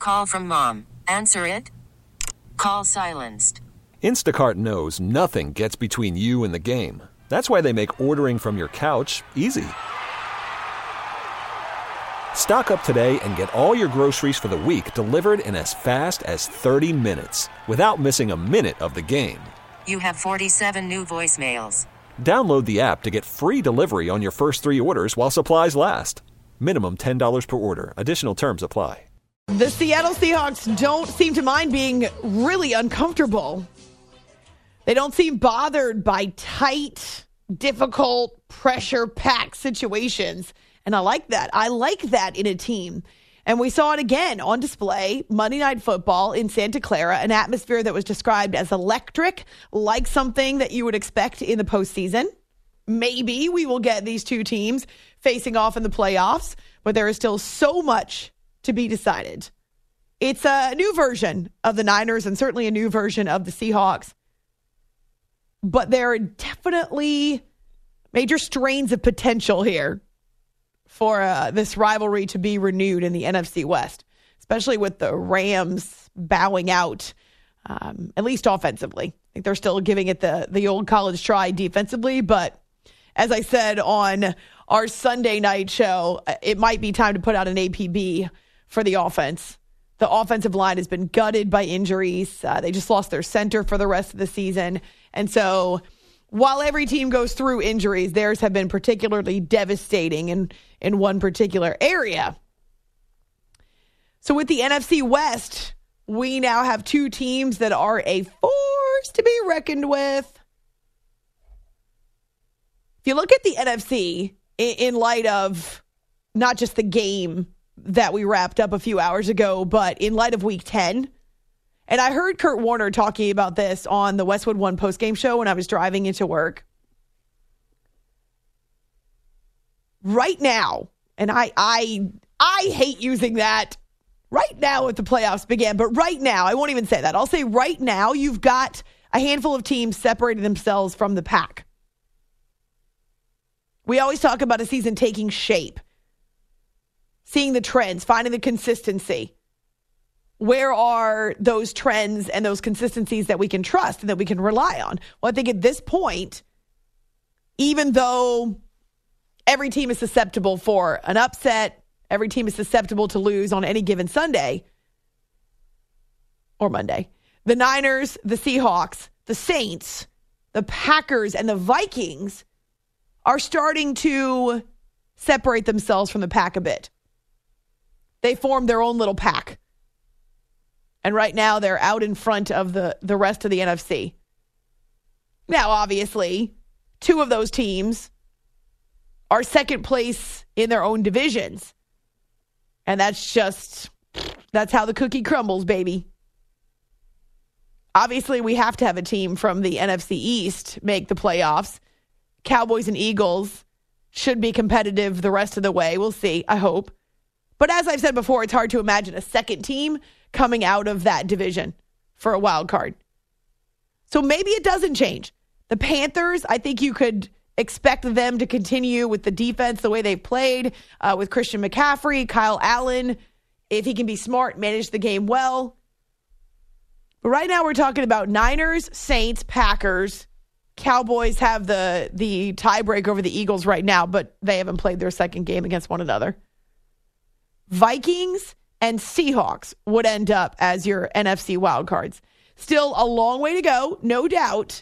Call from mom. Answer it. Call silenced. Instacart knows nothing gets between you and the game. That's why they make ordering from your couch easy. Stock up today and get all your groceries for the week delivered in as fast as 30 minutes without missing a minute of the game. You have 47 new voicemails. Download the app to get free delivery on your first 3 orders while supplies last. Minimum $10 per order. Additional terms apply. The Seattle Seahawks don't seem to mind being really uncomfortable. They don't seem bothered by tight, difficult, pressure-packed situations. And I like that. I like that in a team. And we saw it again on display, Monday Night Football in Santa Clara, an atmosphere that was described as electric, like something that you would expect in the postseason. Maybe we will get these two teams facing off in the playoffs, but there is still so much to be decided. It's a new version of the Niners and certainly a new version of the Seahawks. But there are definitely major strains of potential here for this rivalry to be renewed in the NFC West, especially with the Rams bowing out, at least offensively. I think they're still giving it the old college try defensively, but as I said on our Sunday night show, it might be time to put out an APB for the offense. The offensive line has been gutted by injuries. They just lost their center for the rest of the season. And so while every team goes through injuries, theirs have been particularly devastating in one particular area. So with the NFC West, we now have two teams that are a force to be reckoned with. If you look at the NFC in light of not just the game that we wrapped up a few hours ago, but in light of Week 10, and I heard Kurt Warner talking about this on the Westwood One postgame show when I was driving into work. Right now, and I hate using that right now if the playoffs began, but right now, I won't even say that. I'll say right now, you've got a handful of teams separating themselves from the pack. We always talk about a season taking shape, seeing the trends, finding the consistency. Where are those trends and those consistencies that we can trust and that we can rely on? Well, I think at this point, even though every team is susceptible for an upset, every team is susceptible to lose on any given Sunday or Monday, the Niners, the Seahawks, the Saints, the Packers, and the Vikings are starting to separate themselves from the pack a bit. They formed their own little pack. And right now, they're out in front of the rest of the NFC. Now, obviously, two of those teams are second place in their own divisions. And that's how the cookie crumbles, baby. Obviously, we have to have a team from the NFC East make the playoffs. Cowboys and Eagles should be competitive the rest of the way. We'll see, I hope. But as I've said before, it's hard to imagine a second team coming out of that division for a wild card. So maybe it doesn't change. The Panthers, I think you could expect them to continue with the defense the way they've played with Christian McCaffrey, Kyle Allen, if he can be smart, manage the game well. But right now we're talking about Niners, Saints, Packers. Cowboys have the tiebreak over the Eagles right now, but they haven't played their second game against one another. Vikings and Seahawks would end up as your NFC wildcards. Still a long way to go, no doubt.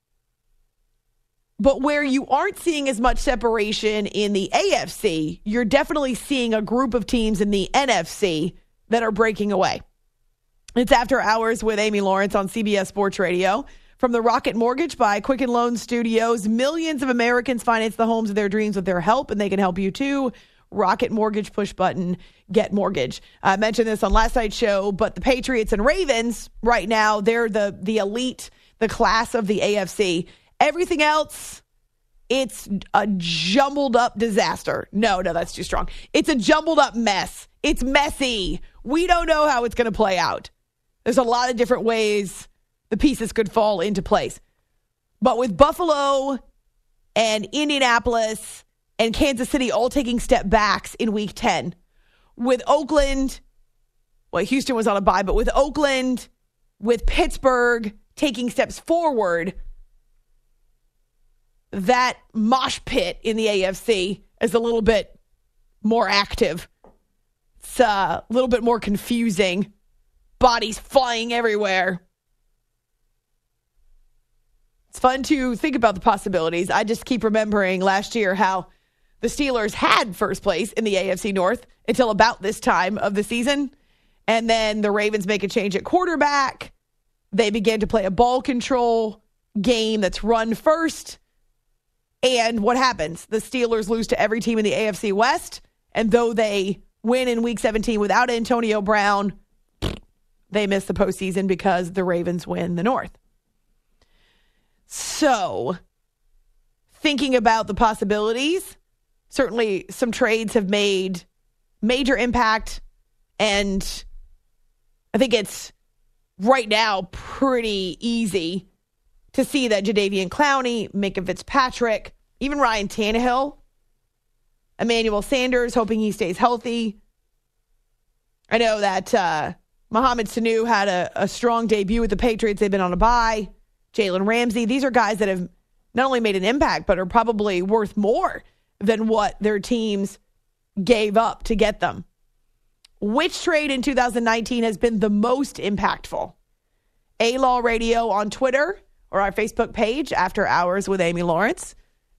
But where you aren't seeing as much separation in the AFC, you're definitely seeing a group of teams in the NFC that are breaking away. It's After Hours with Amy Lawrence on CBS Sports Radio. From the Rocket Mortgage by Quicken Loans Studios, millions of Americans finance the homes of their dreams with their help, and they can help you too. Rocket Mortgage, push button, get mortgage. I mentioned this on last night's show, but the Patriots and Ravens right now, they're the elite, the class of the AFC. Everything else, it's a jumbled up disaster. No, that's too strong. It's a jumbled up mess. It's messy. We don't know how it's going to play out. There's a lot of different ways the pieces could fall into place. But with Buffalo and Indianapolis and Kansas City all taking step backs in Week 10, with Oakland well, Houston was on a bye, but with Oakland, with Pittsburgh taking steps forward, that mosh pit in the AFC is a little bit more active. It's a little bit more confusing. Bodies flying everywhere. It's fun to think about the possibilities. I just keep remembering last year how the Steelers had first place in the AFC North until about this time of the season. And then the Ravens make a change at quarterback. They begin to play a ball control game that's run first. And what happens? The Steelers lose to every team in the AFC West. And though they win in Week 17 without Antonio Brown, they miss the postseason because the Ravens win the North. So, thinking about the possibilities, certainly some trades have made major impact. And I think it's right now pretty easy to see that Jadeveon Clowney, Minkah Fitzpatrick, even Ryan Tannehill, Emmanuel Sanders, hoping he stays healthy. I know that Mohamed Sanu had a strong debut with the Patriots. They've been on a bye. Jalen Ramsey. These are guys that have not only made an impact, but are probably worth more than what their teams gave up to get them. Which trade in 2019 has been the most impactful? A-Law Radio on Twitter or our Facebook page, After Hours with Amy Lawrence.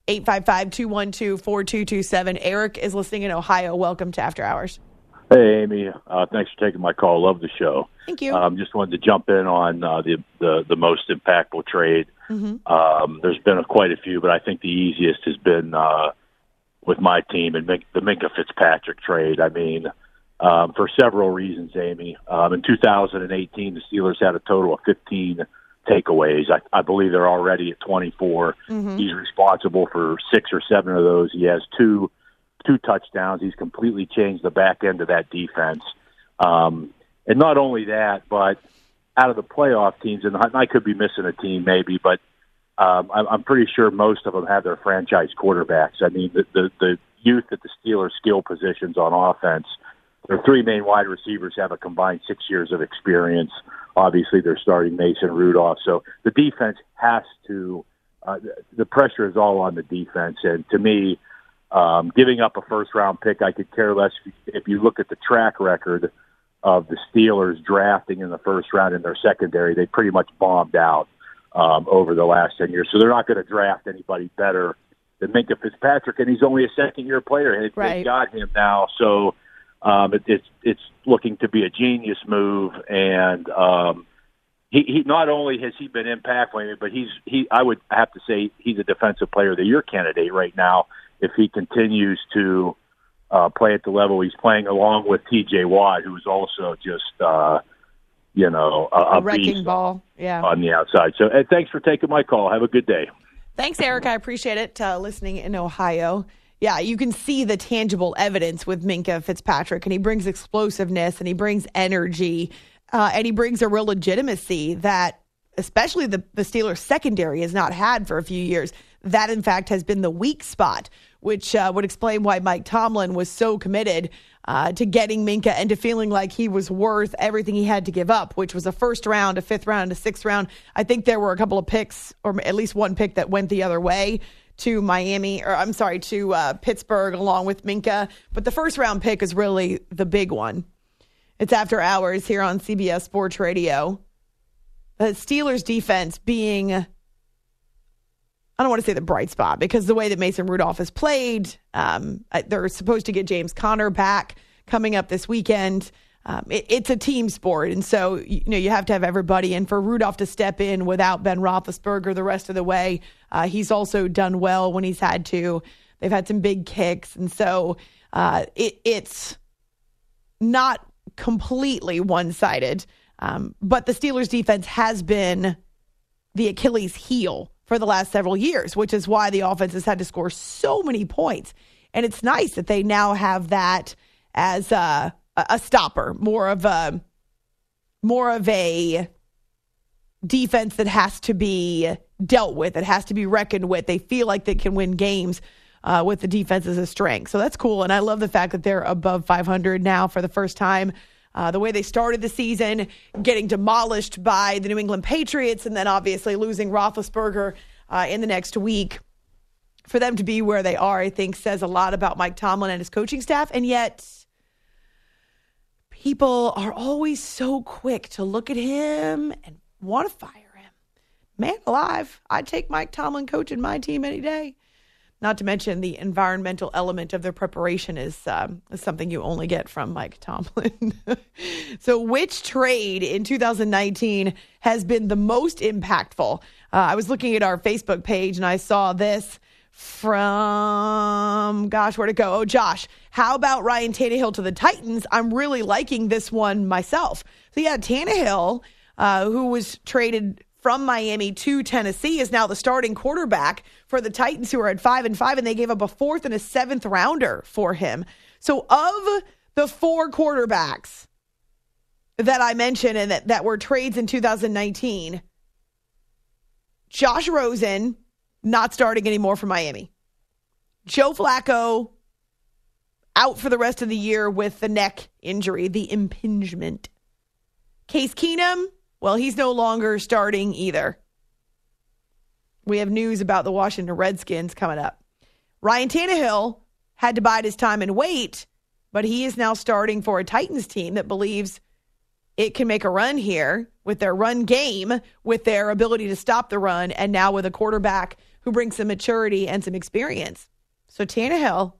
855-212-4227. Eric is listening in Ohio. Welcome to After Hours. Hey, Amy. Thanks for taking my call. Love the show. Thank you. Just wanted to jump in on the most impactful trade. Mm-hmm. There's been quite a few, but I think the easiest has been with my team and the Minkah Fitzpatrick trade. I mean, for several reasons, Amy. In 2018, the Steelers had a total of 15 takeaways. I believe they're already at 24. Mm-hmm. He's responsible for 6 or 7 of those. He has two touchdowns. He's completely changed the back end of that defense. And not only that, but out of the playoff teams, and I could be missing a team maybe, but I'm pretty sure most of them have their franchise quarterbacks. I mean, the youth at the Steelers skill positions on offense, their 3 main wide receivers have a combined 6 years of experience. Obviously, they're starting Mason Rudolph. So the defense has to the pressure is all on the defense. And to me, giving up a first-round pick, I could care less. If you look at the track record of the Steelers drafting in the first round in their secondary, they pretty much bombed out over the last 10 years. So they're not going to draft anybody better than Minkah Fitzpatrick, and he's only a second-year player. They got him now, so it's looking to be a genius move. And he not only has he been impactful, but I would have to say he's a defensive player of the year candidate right now if he continues to play at the level he's playing, along with T.J. Watt, who's also just a wrecking ball on the outside. So thanks for taking my call. Have a good day. Thanks, Eric. I appreciate it. Listening in Ohio. Yeah, you can see the tangible evidence with Minkah Fitzpatrick, and he brings explosiveness, and he brings energy, and he brings a real legitimacy that especially the Steelers secondary has not had for a few years. That, in fact, has been the weak spot, which would explain why Mike Tomlin was so committed to getting Minkah and to feeling like he was worth everything he had to give up, which was a first round, a fifth round, a sixth round. I think there were a couple of picks, or at least one pick that went the other way to Pittsburgh along with Minkah. But the first round pick is really the big one. It's After Hours here on CBS Sports Radio. The Steelers defense being, I don't want to say the bright spot, because the way that Mason Rudolph has played, they're supposed to get James Conner back coming up this weekend. It's a team sport, and so you have to have everybody. And for Rudolph to step in without Ben Roethlisberger the rest of the way, he's also done well when he's had to. They've had some big kicks, and so it's not completely one-sided. But the Steelers defense has been the Achilles heel for the last several years, which is why the offense has had to score so many points. And it's nice that they now have that as a stopper, more of a defense that has to be dealt with, it has to be reckoned with. They feel like they can win games with the defense as a strength. So that's cool. And I love the fact that they're above 500 now for the first time The way they started the season, getting demolished by the New England Patriots, and then obviously losing Roethlisberger in the next week. For them to be where they are, I think, says a lot about Mike Tomlin and his coaching staff. And yet, people are always so quick to look at him and want to fire him. Man alive, I'd take Mike Tomlin coaching my team any day. Not to mention the environmental element of their preparation is something you only get from Mike Tomlin. So which trade in 2019 has been the most impactful? I was looking at our Facebook page and I saw this from, where'd it go? Oh, Josh, how about Ryan Tannehill to the Titans? I'm really liking this one myself. So yeah, Tannehill, who was traded from Miami to Tennessee, is now the starting quarterback for the Titans, who are at 5-5, and they gave up a 4th and a 7th rounder for him. So of the 4 quarterbacks that I mentioned and that were trades in 2019, Josh Rosen, not starting anymore for Miami. Joe Flacco, out for the rest of the year with the neck injury, the impingement. Case Keenum, well, he's no longer starting either. We have news about the Washington Redskins coming up. Ryan Tannehill had to bide his time and wait, but he is now starting for a Titans team that believes it can make a run here with their run game, with their ability to stop the run, and now with a quarterback who brings some maturity and some experience. So Tannehill,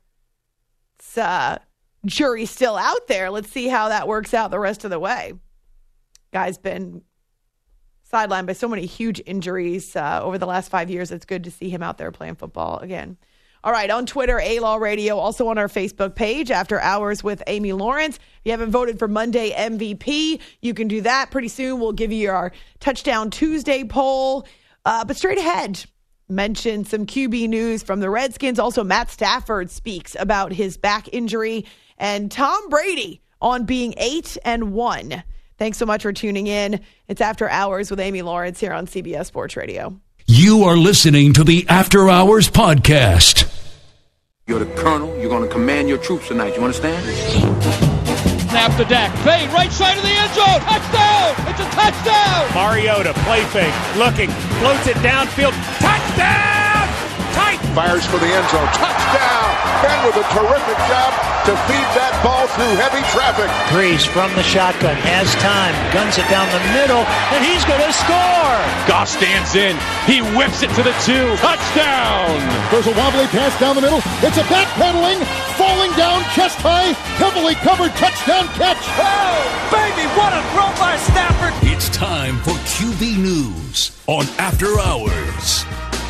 jury's still out there. Let's see how that works out the rest of the way. Guy's been sidelined by so many huge injuries over the last 5 years. It's good to see him out there playing football again. All right, on Twitter, A-Law Radio, also on our Facebook page, After Hours with Amy Lawrence. If you haven't voted for Monday MVP, you can do that. Pretty soon we'll give you our Touchdown Tuesday poll. But straight ahead, mention some QB news from the Redskins. Also, Matt Stafford speaks about his back injury, and Tom Brady on being 8-1. Thanks so much for tuning in. It's After Hours with Amy Lawrence here on CBS Sports Radio. You are listening to the After Hours podcast. You're the colonel. You're going to command your troops tonight. You understand? Snap to Dak. Fade right side of the end zone. Touchdown! It's a touchdown! Mariota, play fake, looking, floats it downfield. Touchdown! Tight! Fires for the end zone. Touchdown! Ben with a terrific job to feed that ball through heavy traffic. Breeze from the shotgun, has time, guns it down the middle, and he's going to score! Goff stands in. He whips it to the 2. Touchdown! There's a wobbly pass down the middle. It's a backpedaling, falling down, chest high, heavily covered touchdown catch. Oh, baby, what a throw by Stafford! It's time for QB News on After Hours.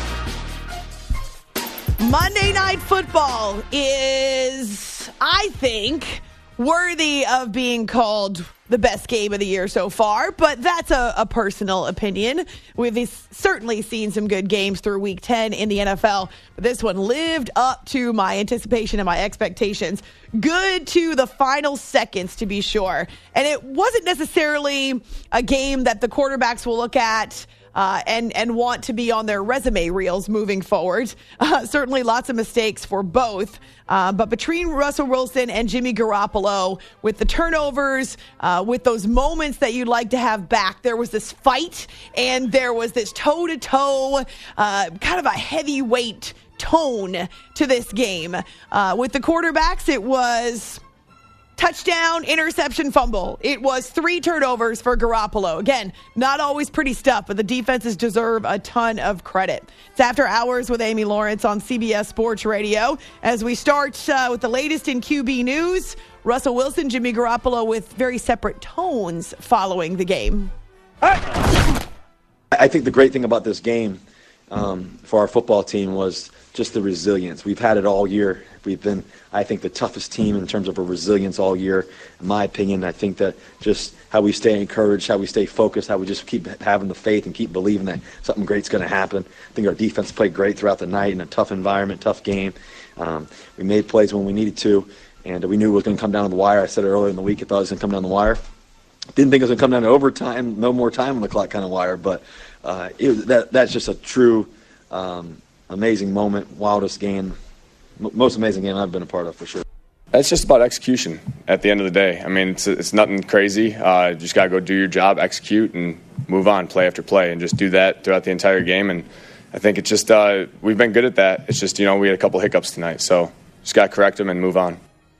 Monday Night Football is, I think, worthy of being called the best game of the year so far, but that's a personal opinion. We've certainly seen some good games through Week 10 in the NFL, but this one lived up to my anticipation and my expectations. Good to the final seconds, to be sure. And it wasn't necessarily a game that the quarterbacks will look at and want to be on their resume reels moving forward. Certainly lots of mistakes for both. But between Russell Wilson and Jimmy Garoppolo, with the turnovers, with those moments that you'd like to have back, there was this fight and there was this toe-to-toe, kind of a heavyweight tone to this game. With the quarterbacks, it was touchdown, interception, fumble. It was 3 turnovers for Garoppolo. Again, not always pretty stuff, but the defenses deserve a ton of credit. It's After Hours with Amy Lawrence on CBS Sports Radio. As we start with the latest in QB news, Russell Wilson, Jimmy Garoppolo with very separate tones following the game. I think the great thing about this game for our football team was just the resilience. We've had it all year. We've been, I think, the toughest team in terms of a resilience all year. In my opinion, I think that just how we stay encouraged, how we stay focused, how we just keep having the faith and keep believing that something great's going to happen. I think our defense played great throughout the night in a tough environment, tough game. We made plays when we needed to, and we knew it was going to come down to the wire. I said it earlier in the week, I thought it was going to come down the wire. Didn't think it was going to come down to overtime, no more time on the clock kind of wire, but that's just a true amazing moment, wildest game, most amazing game I've been a part of for sure. It's just about execution at the end of the day. I mean, it's nothing crazy. You just got to go do your job, execute, and move on play after play, and just do that throughout the entire game. And I think it's just we've been good at that. It's just, we had a couple hiccups tonight, so just got to correct them and move on.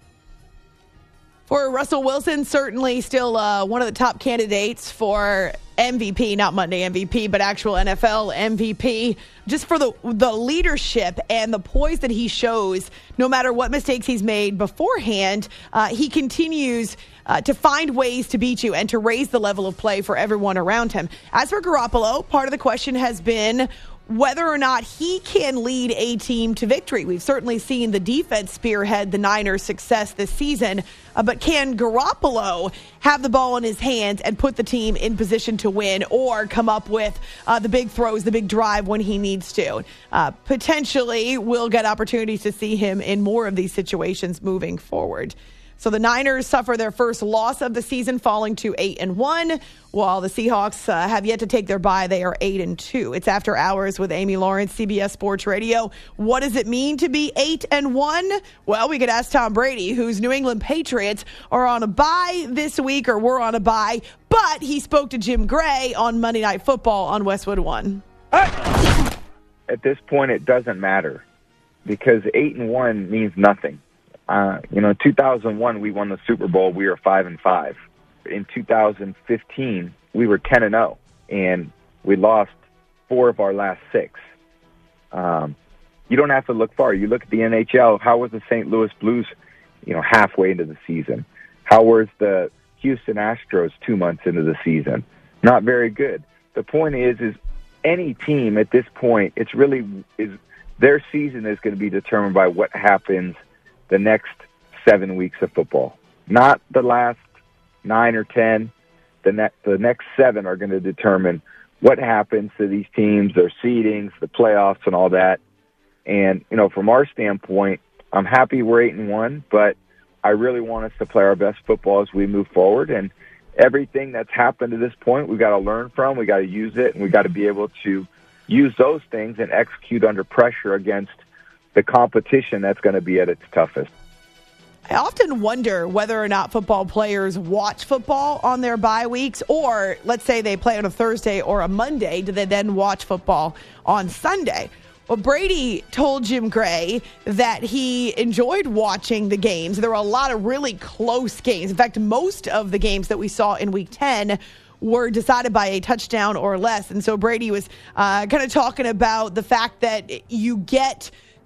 For Russell Wilson, certainly still one of the top candidates for MVP, not Monday MVP, but actual NFL MVP, just for the leadership and the poise that he shows. No matter what mistakes he's made beforehand, he continues to find ways to beat you and to raise the level of play for everyone around him. As for Garoppolo, part of the question has been whether or not he can lead a team to victory. We've certainly seen the defense spearhead the Niners' success this season, but can Garoppolo have the ball in his hands and put the team in position to win, or come up with the big throws, the big drive when he needs to? Potentially, we'll get opportunities to see him in more of these situations moving forward. So the Niners suffer their first loss of the season, falling to 8-1, while the Seahawks have yet to take their bye. They are 8-2. It's After Hours with Amy Lawrence, CBS Sports Radio. What does it mean to be 8-1? Well, we could ask Tom Brady, whose New England Patriots are on a bye this week, or were on a bye, but he spoke to Jim Gray on Monday Night Football on Westwood One. At this point, it doesn't matter, because 8-1 means nothing. In 2001, we won the Super Bowl. We were 5-5. In 2015, we were 10-0, and we lost 4 of our last 6. You don't have to look far. You look at the NHL. How was the St. Louis Blues, halfway into the season? How was the Houston Astros 2 months into the season? Not very good. The point is any team at this point, their season is going to be determined by what happens the next 7 weeks of football, not the last 9 or 10. The next 7 are going to determine what happens to these teams, their seedings, the playoffs, and all that. And from our standpoint, I'm happy we're 8-1, but I really want us to play our best football as we move forward. And everything that's happened to this point, we got to learn from, we got to use it, and we got to be able to use those things and execute under pressure against the competition that's going to be at its toughest. I often wonder whether or not football players watch football on their bye weeks, or let's say they play on a Thursday or a Monday, do they then watch football on Sunday? Well, Brady told Jim Gray that he enjoyed watching the games. There were a lot of really close games. In fact, most of the games that we saw in Week 10 were decided by a touchdown or less. And so Brady was kind of talking about the fact that you get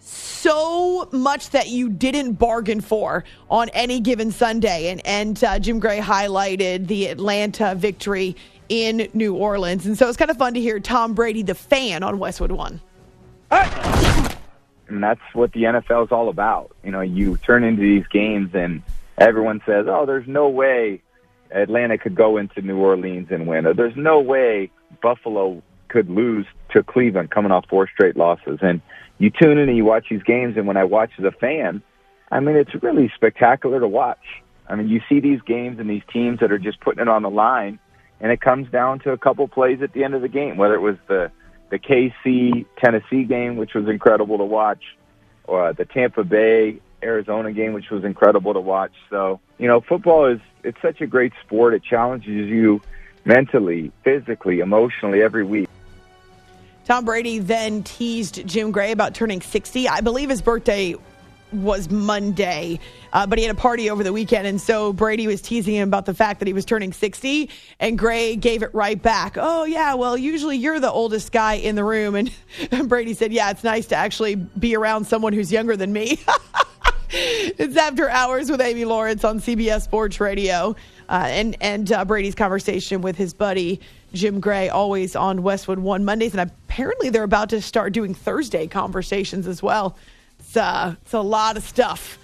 so much that you didn't bargain for on any given Sunday. And Jim Gray highlighted the Atlanta victory in New Orleans. And so it's kind of fun to hear Tom Brady, the fan, on Westwood One. And that's what the NFL is all about. You turn into these games and everyone says, oh, there's no way Atlanta could go into New Orleans and win. Or there's no way Buffalo could lose to Cleveland coming off 4 straight losses. And you tune in and you watch these games, and when I watch as a fan, it's really spectacular to watch. You see these games and these teams that are just putting it on the line, and it comes down to a couple plays at the end of the game, whether it was the KC-Tennessee game, which was incredible to watch, or the Tampa Bay-Arizona game, which was incredible to watch. So, football it's such a great sport. It challenges you mentally, physically, emotionally every week. Tom Brady then teased Jim Gray about turning 60. I believe his birthday was Monday, but he had a party over the weekend, and so Brady was teasing him about the fact that he was turning 60, and Gray gave it right back. Oh, yeah, well, usually you're the oldest guy in the room, and Brady said, yeah, it's nice to actually be around someone who's younger than me. It's After Hours with Amy Lawrence on CBS Sports Radio, and Brady's conversation with his buddy Jim Gray, always on Westwood One Mondays, and apparently they're about to start doing Thursday conversations as well. It's a lot of stuff,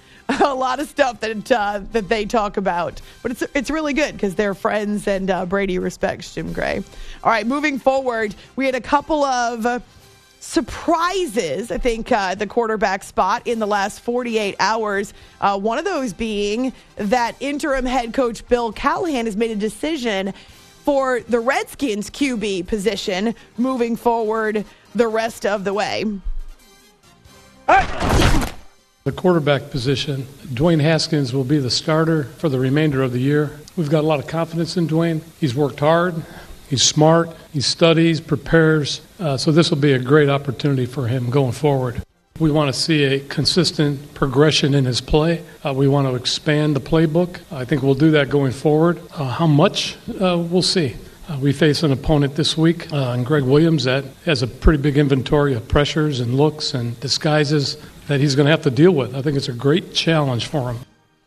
that they talk about, but it's really good because they're friends, and Brady respects Jim Gray. All right, moving forward, we had a couple of surprises, I think, the quarterback spot in the last 48 hours. One of those being that interim head coach Bill Callahan has made a decision for the Redskins QB position moving forward the rest of the way. The quarterback position, Dwayne Haskins will be the starter for the remainder of the year. We've got a lot of confidence in Dwayne. He's worked hard. He's smart. He studies, prepares. So this will be a great opportunity for him going forward. We want to see a consistent progression in his play. We want to expand the playbook. I think we'll do that going forward. How much? We'll see. We face an opponent this week, and Greg Williams, that has a pretty big inventory of pressures and looks and disguises that he's going to have to deal with. I think it's a great challenge for him.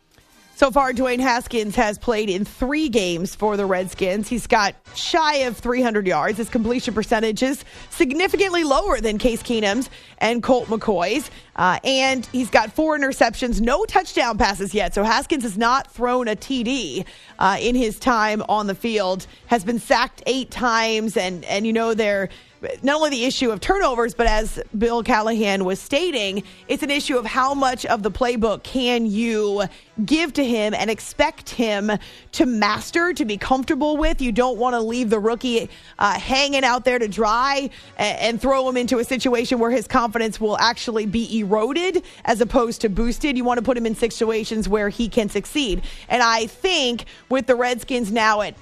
So far, Dwayne Haskins has played in 3 games for the Redskins. He's got shy of 300 yards. His completion percentage is significantly lower than Case Keenum's and Colt McCoy's. And he's got 4 interceptions, no touchdown passes yet. So Haskins has not thrown a TD in his time on the field, has been sacked 8 times. And you know, they're not only the issue of turnovers, but as Bill Callahan was stating, it's an issue of how much of the playbook can you give to him and expect him to master, to be comfortable with. You don't want to leave the rookie hanging out there to dry and throw him into a situation where his confidence will actually be eroded as opposed to boosted. You want to put him in situations where he can succeed. And I think with the Redskins now at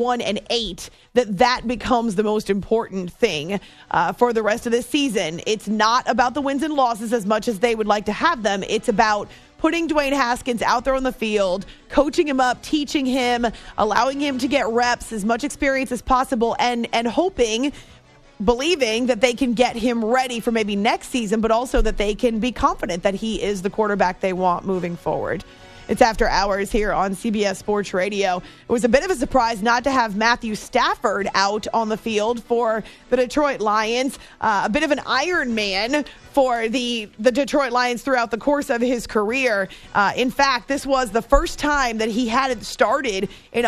1-8, that becomes the most important thing for the rest of this season. It's not about the wins and losses as much as they would like to have them. It's about putting Dwayne Haskins out there on the field, coaching him up, teaching him, allowing him to get reps, as much experience as possible, and hoping, believing that they can get him ready for maybe next season, but also that they can be confident that he is the quarterback they want moving forward. It's After Hours here on CBS Sports Radio. It was a bit of a surprise not to have Matthew Stafford out on the field for the Detroit Lions. A bit of an Iron Man for the Detroit Lions throughout the course of his career. In fact, this was the first time that he hadn't started in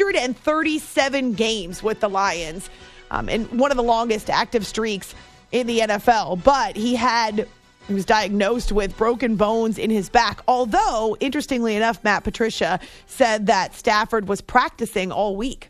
137 games with the Lions, and one of the longest active streaks in the NFL. But he was diagnosed with broken bones in his back. Although, interestingly enough, Matt Patricia said that Stafford was practicing all week.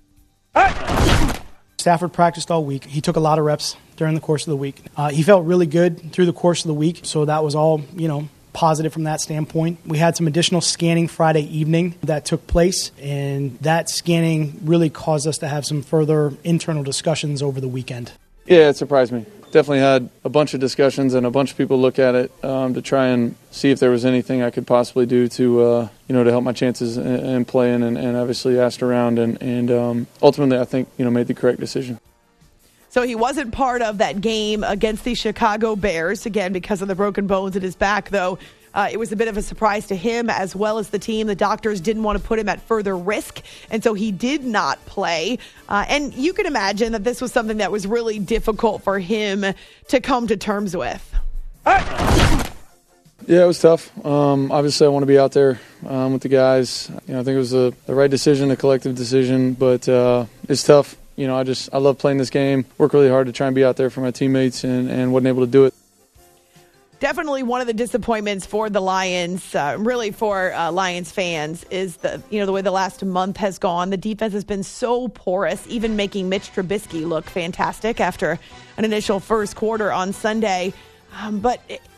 Stafford practiced all week. He took a lot of reps during the course of the week. He felt really good through the course of the week, so that was all, positive from that standpoint. We had some additional scanning Friday evening that took place, and that scanning really caused us to have some further internal discussions over the weekend. Yeah, it surprised me. Definitely had a bunch of discussions and a bunch of people look at it to try and see if there was anything I could possibly do to help my chances in playing, and obviously asked around and ultimately I think made the correct decision. So he wasn't part of that game against the Chicago Bears, again, because of the broken bones in his back, though. It was a bit of a surprise to him as well as the team. The doctors didn't want to put him at further risk, and so he did not play. And you can imagine that this was something that was really difficult for him to come to terms with. Yeah, it was tough. Obviously, I want to be out there with the guys. I think it was the right decision, a collective decision, but it's tough. I love playing this game, work really hard to try and be out there for my teammates, and wasn't able to do it. Definitely one of the disappointments for the Lions, really for Lions fans, is the way the last month has gone. The defense has been so porous, even making Mitch Trubisky look fantastic after an initial first quarter on Sunday. But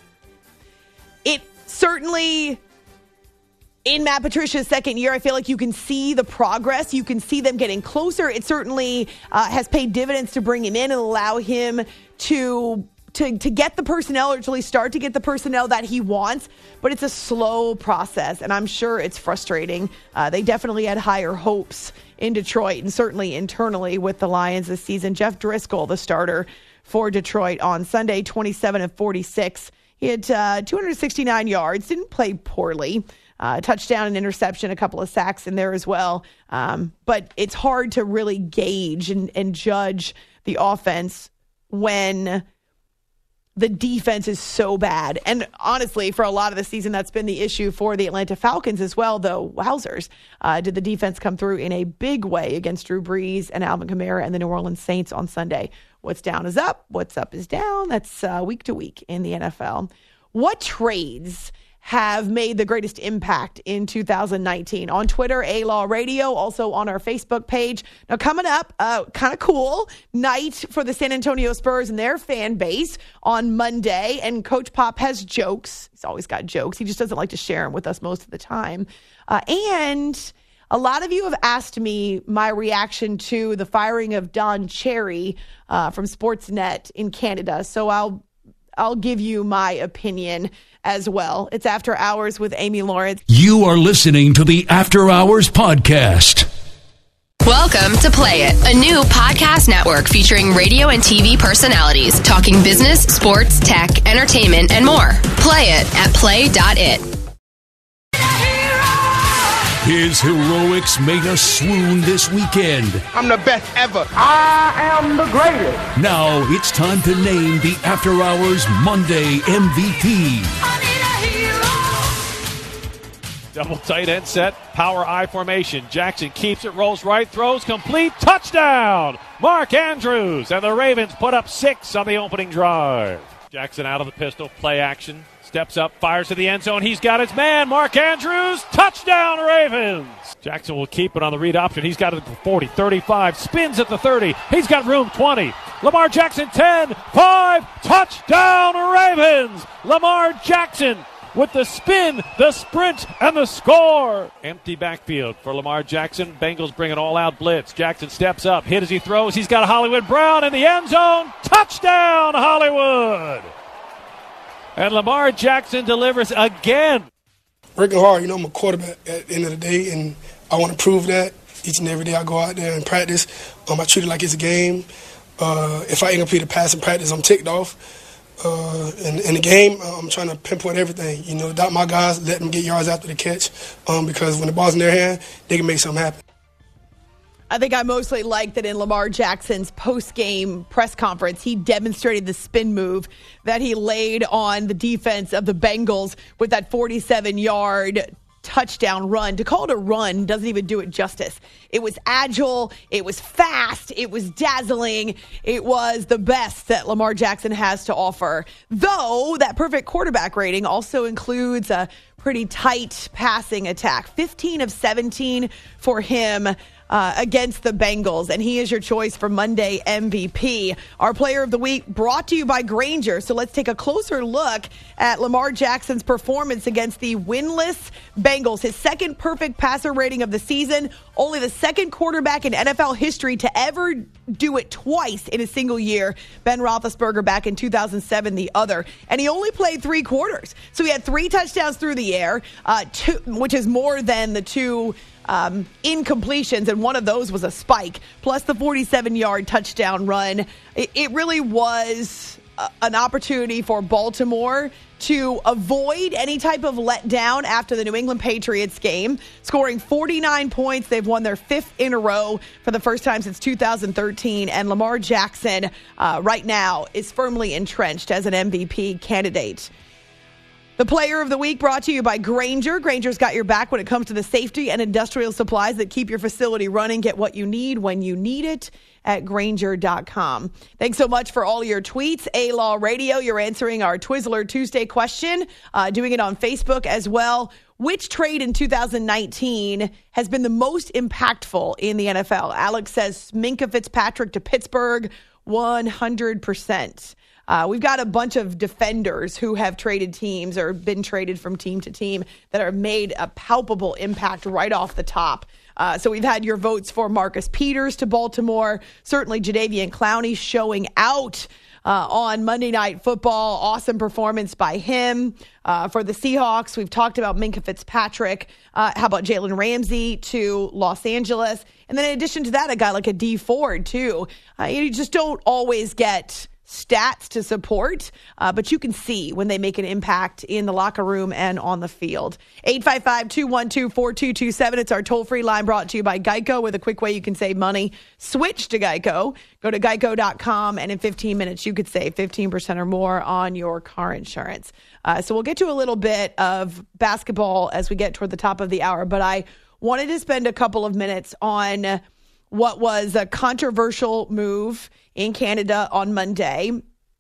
it certainly, in Matt Patricia's second year, I feel like you can see the progress. You can see them getting closer. It certainly has paid dividends to bring him in and allow him to get the personnel, or to really start to get the personnel that he wants. But it's a slow process, and I'm sure it's frustrating. They definitely had higher hopes in Detroit, and certainly internally with the Lions this season. Jeff Driscoll, the starter for Detroit on Sunday, 27 of 46. He had 269 yards, didn't play poorly. Touchdown and interception, a couple of sacks in there as well. But it's hard to really gauge and judge the offense when the defense is so bad. And honestly, for a lot of the season, that's been the issue for the Atlanta Falcons as well, though. Wowzers. Did the defense come through in a big way against Drew Brees and Alvin Kamara and the New Orleans Saints on Sunday? What's down is up. What's up is down. That's week to week in the NFL. What trades have made the greatest impact in 2019. On Twitter, A-Law Radio, also on our Facebook page. Now, coming up, kind of cool night for the San Antonio Spurs and their fan base on Monday. And Coach Pop has jokes. He's always got jokes. He just doesn't like to share them with us most of the time. And a lot of you have asked me my reaction to the firing of Don Cherry from Sportsnet in Canada. So I'll give you my opinion as well. It's After Hours with Amy Lawrence. You are listening to the After Hours podcast. Welcome to Play It, a new podcast network featuring radio and TV personalities talking business, sports, tech, entertainment, and more. Play it at play.it. His heroics made us swoon this weekend. I'm the best ever. I am the greatest. Now it's time to name the After Hours Monday MVP. Double tight end set, power I formation. Jackson keeps it, rolls right, throws, complete, touchdown! Mark Andrews, and the Ravens put up 6 on the opening drive. Jackson out of the pistol, play action. Steps up, fires to the end zone. He's got his man, Mark Andrews. Touchdown, Ravens. Jackson will keep it on the read option. He's got it for 40, 35, spins at the 30. He's got room, 20. Lamar Jackson, 10, 5, touchdown, Ravens. Lamar Jackson with the spin, the sprint, and the score. Empty backfield for Lamar Jackson. Bengals bring an all-out blitz. Jackson steps up, hit as he throws. He's got Hollywood Brown in the end zone. Touchdown, Hollywood. And Lamar Jackson delivers again. Working hard, I'm a quarterback at the end of the day, and I want to prove that each and every day I go out there and practice. I treat it like it's a game. If I incomplete a pass in practice, I'm ticked off. In the game, I'm trying to pinpoint everything. Dot my guys, let them get yards after the catch, because when the ball's in their hand, they can make something happen. I think I mostly like that in Lamar Jackson's post-game press conference, he demonstrated the spin move that he laid on the defense of the Bengals with that 47-yard touchdown run. To call it a run doesn't even do it justice. It was agile, it was fast, it was dazzling. It was the best that Lamar Jackson has to offer. Though that perfect quarterback rating also includes a pretty tight passing attack. 15 of 17 for him against the Bengals, and he is your choice for Monday MVP. Our player of the week brought to you by Grainger. So let's take a closer look at Lamar Jackson's performance against the winless Bengals. His second perfect passer rating of the season, only the second quarterback in NFL history to ever do it twice in a single year. Ben Roethlisberger back in 2007, the other. And he only played 3 quarters. So he had 3 touchdowns through the air, 2, which is more than the 2 incompletions, and one of those was a spike, plus the 47-yard touchdown run. It really was an opportunity for Baltimore to avoid any type of letdown after the New England Patriots game, scoring 49 points. They've won their 5th in a row for the first time since 2013, and Lamar Jackson right now is firmly entrenched as an MVP candidate. The player of the week brought to you by Grainger. Grainger's got your back when it comes to the safety and industrial supplies that keep your facility running. Get what you need when you need it at Grainger.com. Thanks so much for all your tweets. A-Law Radio, you're answering our Twizzler Tuesday question, doing it on Facebook as well. Which trade in 2019 has been the most impactful in the NFL? Alex says Minkah Fitzpatrick to Pittsburgh, 100%. We've got a bunch of defenders who have traded teams or been traded from team to team that have made a palpable impact right off the top. So we've had your votes for Marcus Peters to Baltimore. Certainly Jadeveon Clowney showing out on Monday Night Football. Awesome performance by him. For the Seahawks, we've talked about Minkah Fitzpatrick. How about Jalen Ramsey to Los Angeles? And then in addition to that, a guy like a Dee Ford, too. You just don't always get stats to support, but you can see when they make an impact in the locker room and on the field. 855-212-4227. It's our toll-free line brought to you by Geico with a quick way you can save money. Switch to Geico. Go to geico.com, and in 15 minutes, you could save 15% or more on your car insurance. So we'll get to a little bit of basketball as we get toward the top of the hour, but I wanted to spend a couple of minutes on what was a controversial move in Canada on Monday.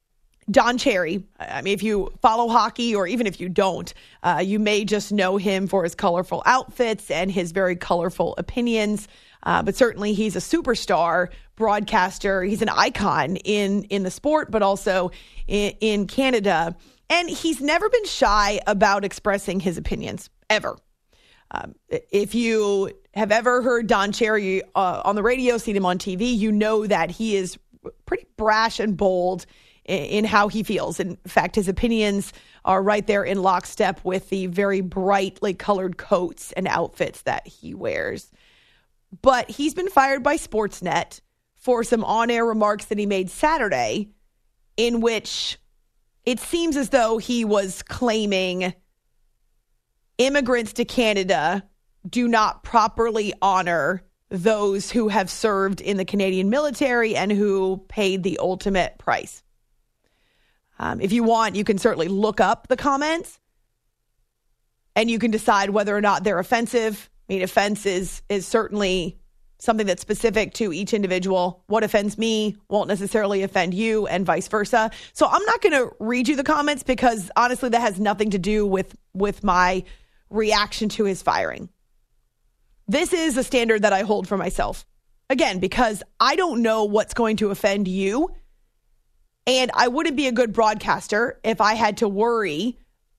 Don Cherry, I mean, if you follow hockey or even if you don't, you may just know him for his colorful outfits and his very colorful opinions. But certainly he's a superstar broadcaster. He's an icon in the sport, but also in Canada. And he's never been shy about expressing his opinions, ever. If you have ever heard Don Cherry on the radio, seen him on TV, you know that he is pretty brash and bold in how he feels. In fact, his opinions are right there in lockstep with the very brightly colored coats and outfits that he wears. But he's been fired by Sportsnet for some on-air remarks that he made Saturday, in which it seems as though he was claiming immigrants to Canada do not properly honor those who have served in the Canadian military and who paid the ultimate price. If you want, you can certainly look up the comments and you can decide whether or not they're offensive. I mean, offense is certainly something that's specific to each individual. What offends me won't necessarily offend you and vice versa. So I'm not going to read you the comments because honestly, that has nothing to do with my reaction to his firing. This is a standard that I hold for myself. Again, because I don't know what's going to offend you. And I wouldn't be a good broadcaster if I had to worry,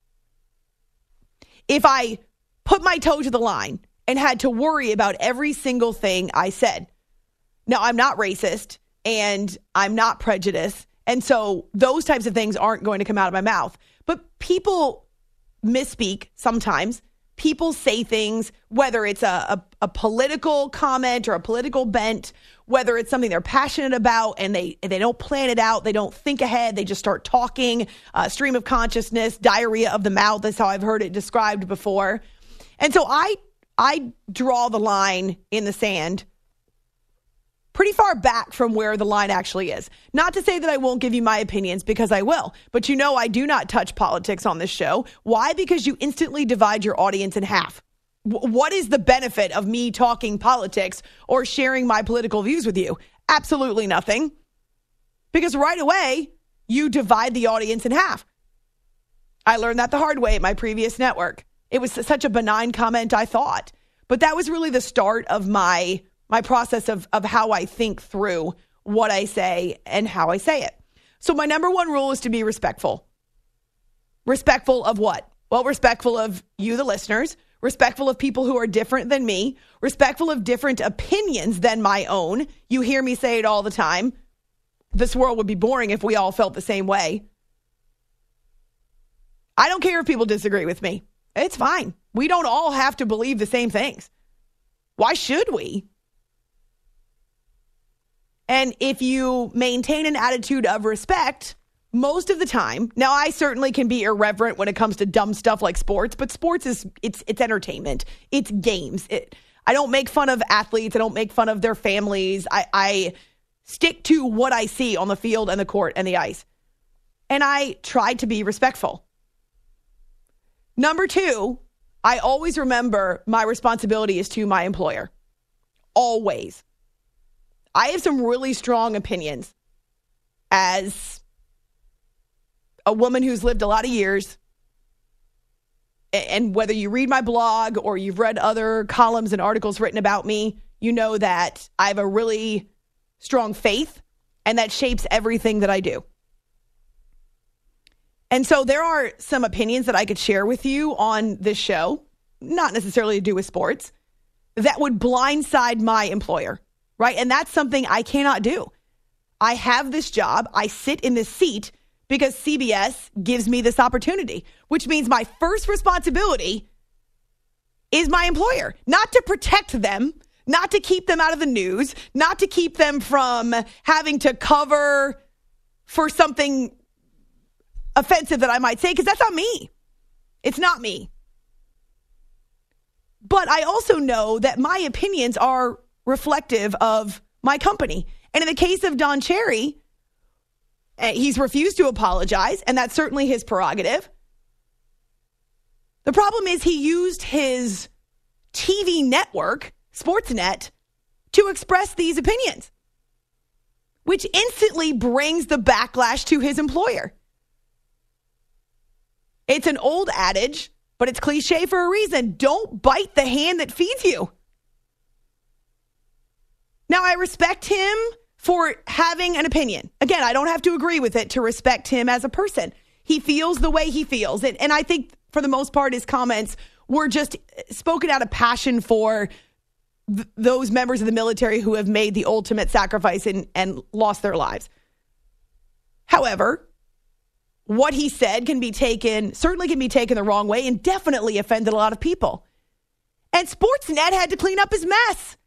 if I put my toe to the line and had to worry about every single thing I said. Now, I'm not racist and I'm not prejudiced. And so those types of things aren't going to come out of my mouth. But people misspeak sometimes. People say things, whether it's a political comment or a political bent, whether it's something they're passionate about and they don't plan it out, they don't think ahead, they just start talking, stream of consciousness, diarrhea of the mouth, that's how I've heard it described before. And so I draw the line in the sand pretty far back from where the line actually is. Not to say that I won't give you my opinions, because I will. But you know I do not touch politics on this show. Why? Because you instantly divide your audience in half. What is the benefit of me talking politics or sharing my political views with you? Absolutely nothing. Because right away, you divide the audience in half. I learned that the hard way at my previous network. It was such a benign comment, I thought. But that was really the start of my process of how I think through what I say and how I say it. So my number one rule is to be respectful. Respectful of what? Well, respectful of you, the listeners, respectful of people who are different than me, respectful of different opinions than my own. You hear me say it all the time. This world would be boring if we all felt the same way. I don't care if people disagree with me. It's fine. We don't all have to believe the same things. Why should we? And if you maintain an attitude of respect, most of the time, now I certainly can be irreverent when it comes to dumb stuff like sports, but sports it's entertainment. It's games. I don't make fun of athletes. I don't make fun of their families. I stick to what I see on the field and the court and the ice. And I try to be respectful. Number two, I always remember my responsibility is to my employer. Always. I have some really strong opinions as a woman who's lived a lot of years. And whether you read my blog or you've read other columns and articles written about me, you know that I have a really strong faith and that shapes everything that I do. And so there are some opinions that I could share with you on this show, not necessarily to do with sports, that would blindside my employer. Right? And that's something I cannot do. I have this job. I sit in this seat because CBS gives me this opportunity, which means my first responsibility is my employer, not to protect them, not to keep them out of the news, not to keep them from having to cover for something offensive that I might say, because that's not me. It's not me. But I also know that my opinions are reflective of my company. And in the case of Don Cherry, he's refused to apologize, and that's certainly his prerogative. The problem is he used his TV network, Sportsnet, to express these opinions. which instantly brings the backlash to his employer. It's an old adage, but it's cliche for a reason. Don't bite the hand that feeds you. Now, I respect him for having an opinion. Again, I don't have to agree with it to respect him as a person. He feels the way he feels. And I think, for the most part, his comments were just spoken out of passion for those members of the military who have made the ultimate sacrifice and lost their lives. However, what he said certainly can be taken the wrong way and definitely offended a lot of people. And Sportsnet had to clean up his mess.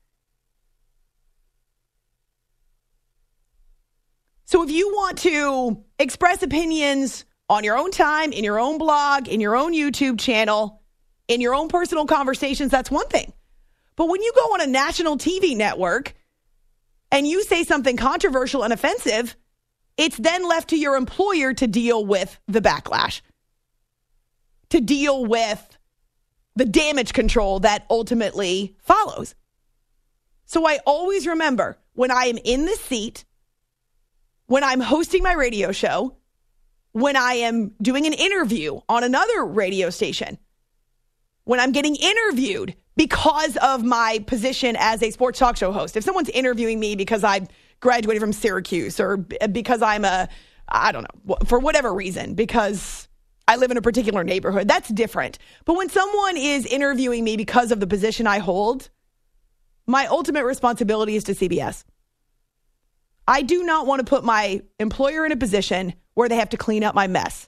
So if you want to express opinions on your own time, in your own blog, in your own YouTube channel, in your own personal conversations, that's one thing. But when you go on a national TV network and you say something controversial and offensive, it's then left to your employer to deal with the backlash, to deal with the damage control that ultimately follows. So I always remember when I am in this seat, when I'm hosting my radio show, when I am doing an interview on another radio station, when I'm getting interviewed because of my position as a sports talk show host. If someone's interviewing me because I graduated from Syracuse or because I'm I don't know, for whatever reason, because I live in a particular neighborhood, that's different. But when someone is interviewing me because of the position I hold, my ultimate responsibility is to CBS. I do not want to put my employer in a position where they have to clean up my mess.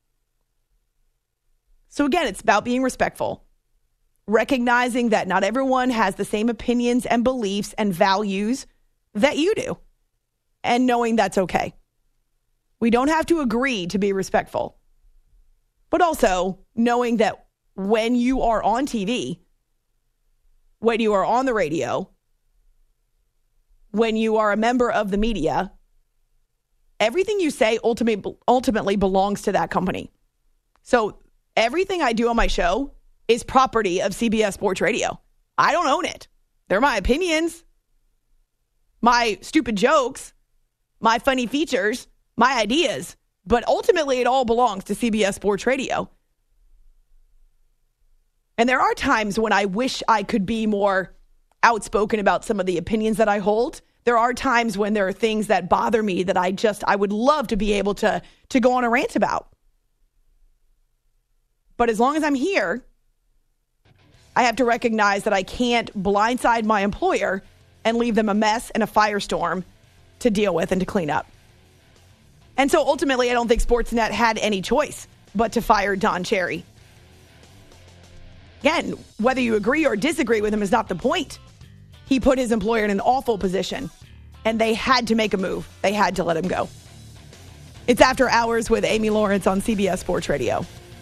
So again, it's about being respectful, recognizing that not everyone has the same opinions and beliefs and values that you do, and knowing that's okay. We don't have to agree to be respectful, but also knowing that when you are on TV, when you are on the radio, when you are a member of the media, everything you say ultimately belongs to that company. So everything I do on my show is property of CBS Sports Radio. I don't own it. They're my opinions, my stupid jokes, my funny features, my ideas. But ultimately, it all belongs to CBS Sports Radio. And there are times when I wish I could be more outspoken about some of the opinions that I hold. There are times when there are things that bother me that I would love to be able to go on a rant about. But as long as I'm here, I have to recognize that I can't blindside my employer and leave them a mess and a firestorm to deal with and to clean up. And so ultimately, I don't think Sportsnet had any choice but to fire Don Cherry. Again, whether you agree or disagree with him is not the point. He put his employer in an awful position, and they had to make a move. They had to let him go. It's After Hours with Amy Lawrence on CBS Sports Radio.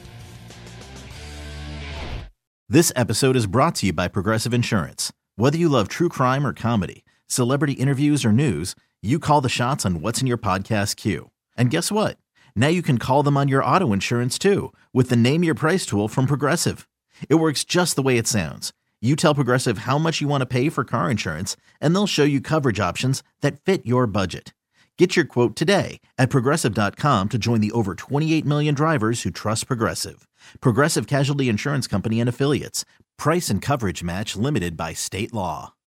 This episode is brought to you by Progressive Insurance. Whether you love true crime or comedy, celebrity interviews or news, you call the shots on what's in your podcast queue. And guess what? Now you can call them on your auto insurance too with the Name Your Price tool from Progressive. It works just the way it sounds. You tell Progressive how much you want to pay for car insurance, and they'll show you coverage options that fit your budget. Get your quote today at Progressive.com to join the over 28 million drivers who trust Progressive. Progressive Casualty Insurance Company and Affiliates. Price and coverage match limited by state law.